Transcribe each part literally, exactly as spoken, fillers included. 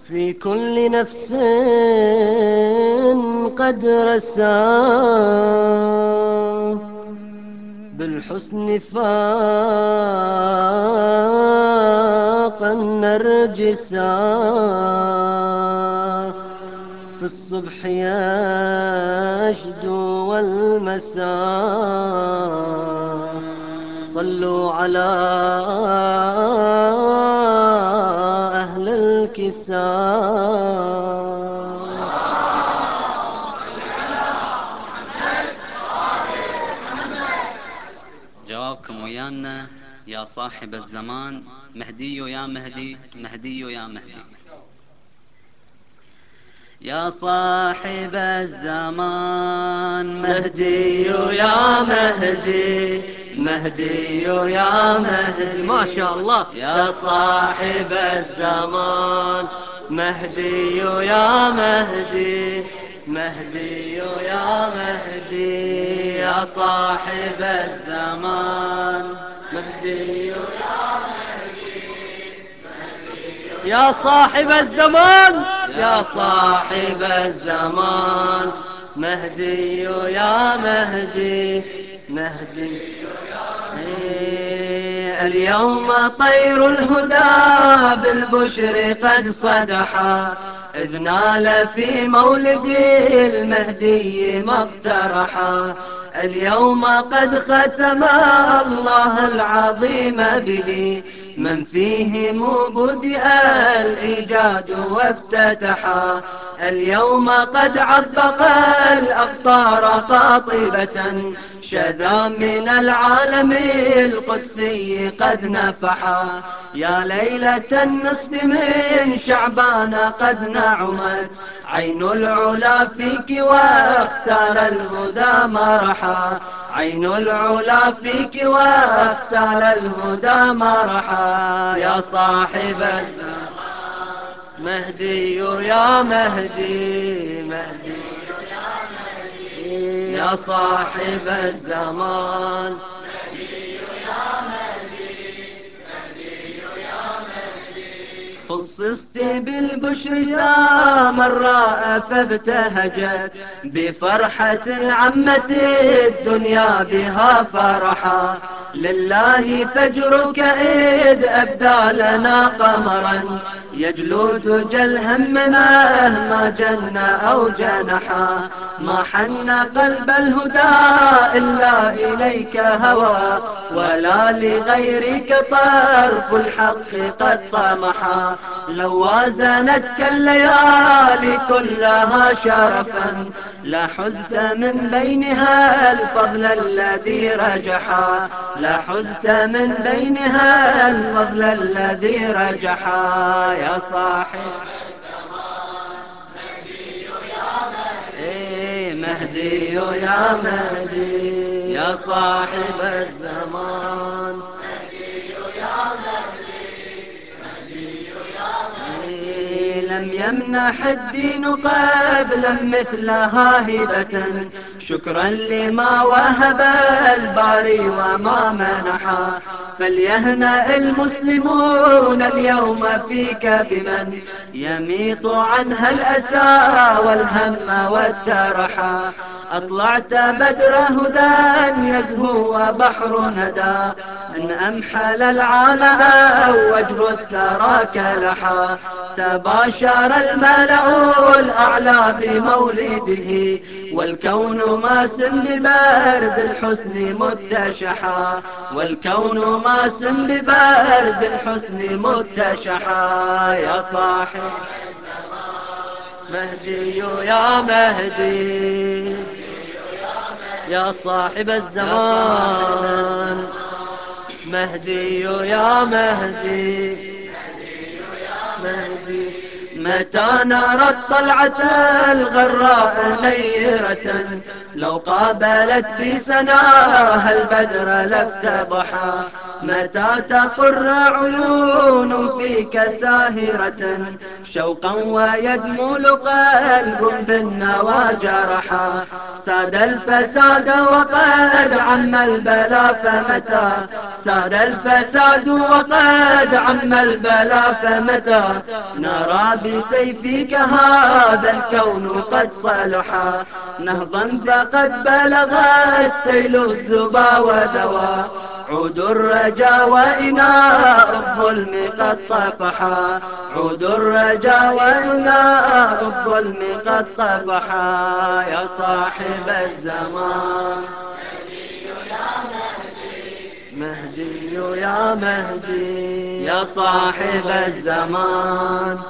في كل نفس قد رسى بالحسن فاق النرجسا في الصبح يشدو والمساء صلوا على أهل الكساء. جوابكم ويانا يا صاحب الزمان، مهدي يا مهدي، مهدي يا مهدي. يا صاحب الزمان مهدي يا مهدي، مهدي يا مهدي، ما شاء الله. يا صاحب الزمان مهدي يا مهدي، مهدي يا مهدي. يا صاحب الزمان مهدي يا صاحب الزمان، يا صاحب الزمان مهدي يا مهدي، مهدي. إيه، اليوم طير الهدى بالبشر قد صدحا، إذ نال في مولد المهدي ما اقترحا. اليوم قد ختم الله العظيم به، من فيهم بدأ الإيجاد وافتتحا. اليوم قد عبق الأقطار قاطبة، شذا من العالم القدسي قد نفحا. يا ليلة النصف من شعبان قد نعمت عين العلا فيك واختار الهدى مرحا. عين العلا فيك واختار الهدى مرحا. يا صاحب الزمان مهدي يا مهدي، مهدي يا صاحب الزمان. خصصت بالبشر ذا مرة فابتهجت بفرحة عمة الدنيا بها فرحا. لله فجرك إذ أبدى لنا قمرا يجلو دجى الهم مهما جن أو جنحا. ما حن قلب الهدى إلا إليك هوى، ولا لغيرك طرف الحق قد طمحا. لو وازنتك الليالي كلها شرفا لحزت من بينها الفضل الذي رجحا. لحزت من بينها الفضل الذي رجحا. يا صاحب إيه، مهدي يا مهدي، يا صاحب الزمان. لم يمنح الدين قبلا مثلها هبة، شكرا لما وهب الباري وما منحا. فليهنأ المسلمون اليوم فيك بمن يميط عنها الأسى والهم والترحا. أطلعت بدر هدى يزهو وبحر ندى، إن أمحل العام أو وجه الثرى كلحا. تباشر الملأ الأعلى بمولده، والكون ماس ببرد الحسن متشحا. والكون ماس ببرد الحسن متشحا. يا صاحب مهدي يا مهدي، يا صاحب الزمان مهدي يا مهدي، مهدي. متى نرى الطلعة الغراء نيرة، لو قابلت بسناها البدر لافتضحا. متى تقر عيون فيك ساهرة شوقا ويدمل قلب بالنوى جرحا. ساد الفساد وقد عم البلا فمتى، ساد الفساد وقد عم البلا فمتى نرى بسيفك هذا الكون قد صلحا. نهضا فقد بلغ السيل الزبا وذوى عود الرجا وإناء الظلم قد طفحا. عود الرجا وإناء الظلم قد صفحا. يا صاحب الزمان مهدي يا مهدي، يا صاحب الزمان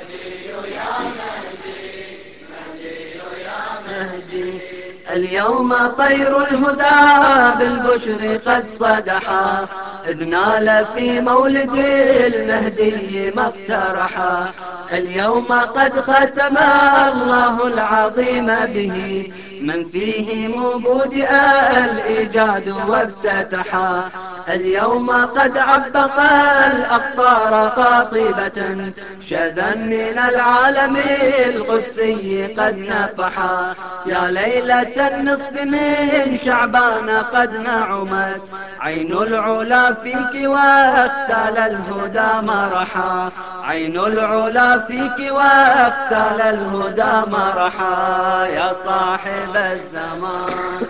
مهدي. اليوم طير الهدى بالبشر قد صدحا، إذ نال في مولد المهدي ما اقترحا. اليوم قد ختم الله العظيم به من فيه مبودئ الإيجاد وافتتحا. اليوم قد عبق الأقطار قاطبة شذا من العالم القدسي قد نفحا. يا ليلة النصف من شعبان قد نعمت عين العلا فيك واختال الهدى مرحا. عين العلا فيك واختال الهدى مرحا. يا صاحب الزمان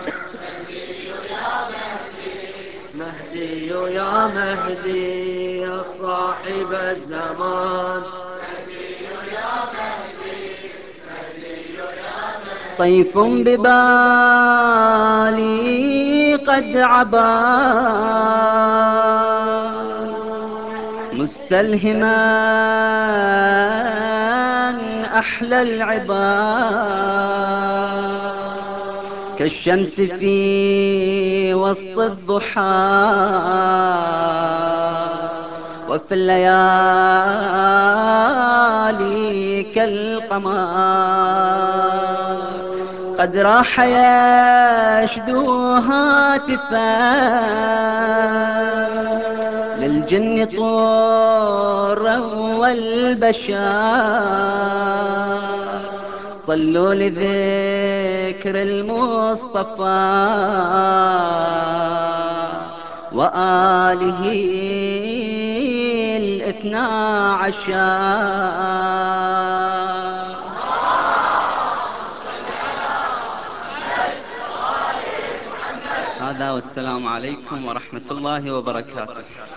مهدي يا مهدي، يا صاحب الزمان طيف ببالي قد عبا مستلهما أحلى العباد كالشمس في وسط الضحى وفي الليالي كالقمر قد راح يشدو هاتفا للجن طورا والبشر صلوا لذكر المصطفى وآله الاثنى عشر. هذا والسلام عليكم ورحمة الله وبركاته.